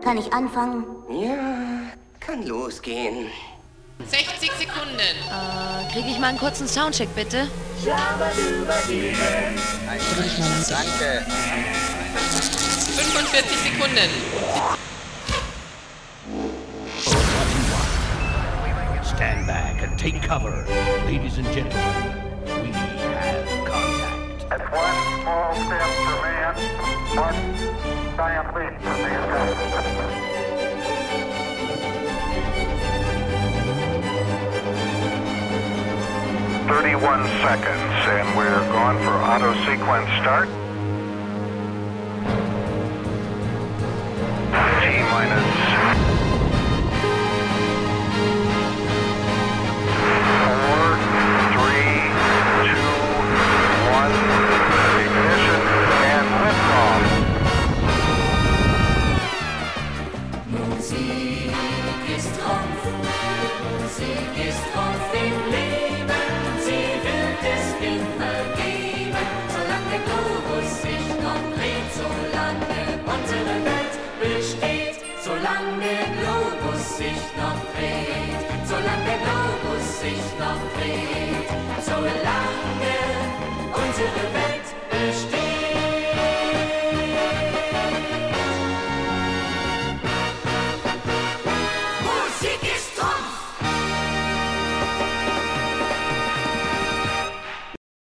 Kann ich anfangen? Ja, kann losgehen. 60 Sekunden. Kriege ich mal einen kurzen Soundcheck, bitte? Danke. 45 Sekunden. Stand back and take cover. Ladies and gentlemen, we have contact. That's one small step for man, one giant leap for mankind. 31 seconds, and we're gone for auto sequence start. T-minus 4, 3, 2, 1, ignition, and liftoff. Musik ist Trumpf, Musik ist Trumpf im Leben, sie wird es immer geben, solange der Globus sich noch dreht, solange unsere Welt besteht, solange der Globus sich noch dreht, solange der Globus sich noch dreht, solange